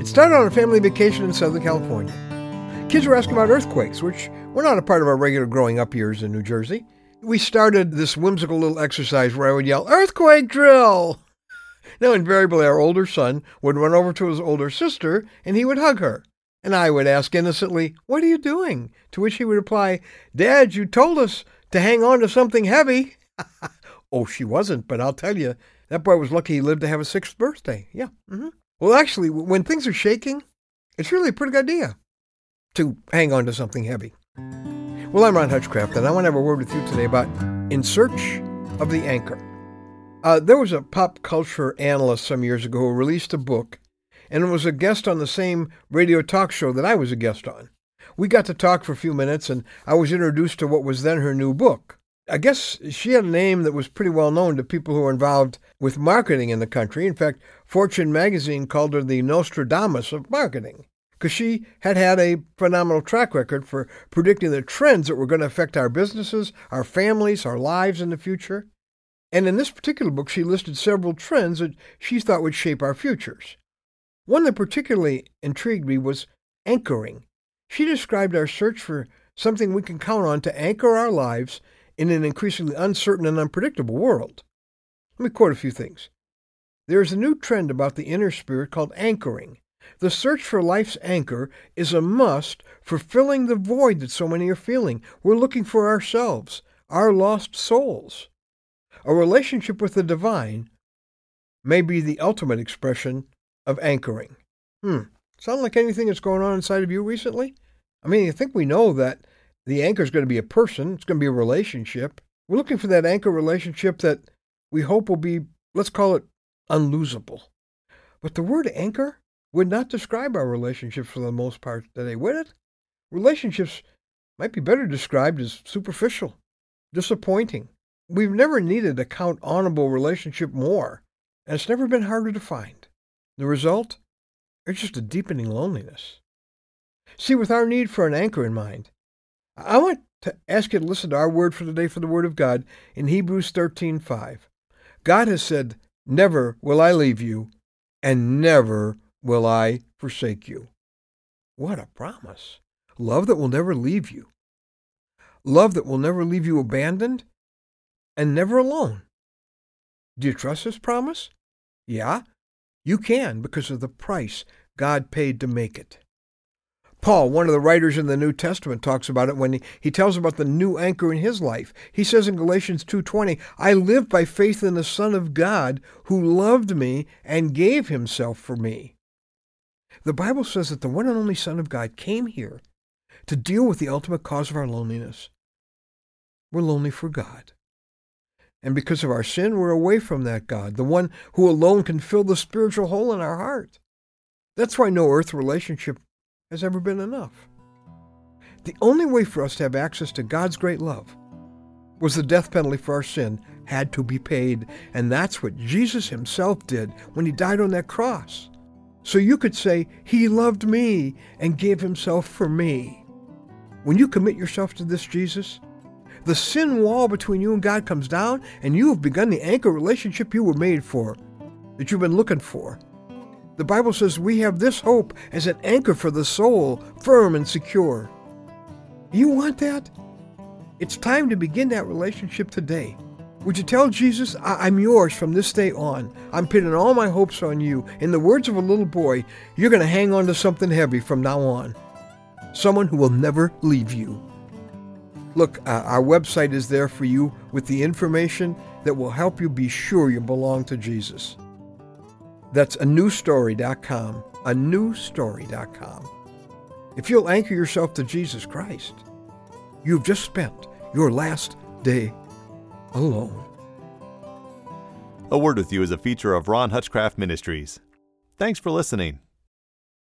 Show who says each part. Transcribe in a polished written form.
Speaker 1: It started on a family vacation in Southern California. Kids were asking about earthquakes, which were not a part of our regular growing up years in New Jersey. We started this whimsical little exercise where I would yell, "Earthquake drill!" Now, invariably, our older son would run over to his older sister, and he would hug her. And I would ask innocently, "What are you doing?" To which he would reply, "Dad, you told us to hang on to something heavy." Oh, she wasn't, but I'll tell you, that boy was lucky he lived to have his 6th birthday. Yeah. Well, actually, when things are shaking, it's really a pretty good idea to hang on to something heavy. Well, I'm Ron Hutchcraft, and I want to have a word with you today about In Search of the Anchor. There was a pop culture analyst some years ago who released a book, and was a guest on the same radio talk show that I was a guest on. We got to talk for a few minutes, and I was introduced to what was then her new book. I guess she had a name that was pretty well known to people who were involved with marketing in the country. In fact, Fortune magazine called her the Nostradamus of marketing, because she had a phenomenal track record for predicting the trends that were going to affect our businesses, our families, our lives in the future. And in this particular book, she listed several trends that she thought would shape our futures. One that particularly intrigued me was anchoring. She described our search for something we can count on to anchor our lives in an increasingly uncertain and unpredictable world. Let me quote a few things. There is a new trend about the inner spirit called anchoring. The search for life's anchor is a must for filling the void that so many are feeling. We're looking for ourselves, our lost souls. A relationship with the divine may be the ultimate expression of anchoring. Sound like anything that's going on inside of you recently? I mean, I think we know that the anchor is going to be a person. It's going to be a relationship. We're looking for that anchor relationship that we hope will be, let's call it, unlosable. But the word anchor would not describe our relationships for the most part today, would it? Relationships might be better described as superficial, disappointing. We've never needed a count honorable relationship more, and it's never been harder to find. The result? It's just a deepening loneliness. See, with our need for an anchor in mind, I want to ask you to listen to our word for today for the Word of God in Hebrews 13:5. God has said, "Never will I leave you, and never will I forsake you." What a promise. Love that will never leave you. Love that will never leave you abandoned and never alone. Do you trust this promise? Yeah, you can because of the price God paid to make it. Paul, one of the writers in the New Testament, talks about it when he tells about the new anchor in his life. He says in Galatians 2:20, "I live by faith in the Son of God who loved me and gave himself for me." The Bible says that the one and only Son of God came here to deal with the ultimate cause of our loneliness. We're lonely for God. And because of our sin, we're away from that God, the one who alone can fill the spiritual hole in our heart. That's why no earth relationship has ever been enough. The only way for us to have access to God's great love was the death penalty for our sin had to be paid. And that's what Jesus himself did when he died on that cross. So you could say, "He loved me and gave himself for me." When you commit yourself to this Jesus, the sin wall between you and God comes down, and you have begun the anchor relationship you were made for, that you've been looking for. The Bible says we have this hope as an anchor for the soul, firm and secure. You want that? It's time to begin that relationship today. Would you tell Jesus, I'm yours from this day on. I'm pinning all my hopes on you. In the words of a little boy, you're going to hang on to something heavy from now on. Someone who will never leave you. Look, our website is there for you with the information that will help you be sure you belong to Jesus. That's anewstory.com, anewstory.com. If you'll anchor yourself to Jesus Christ, you've just spent your last day alone.
Speaker 2: A Word with You is a feature of Ron Hutchcraft Ministries. Thanks for listening.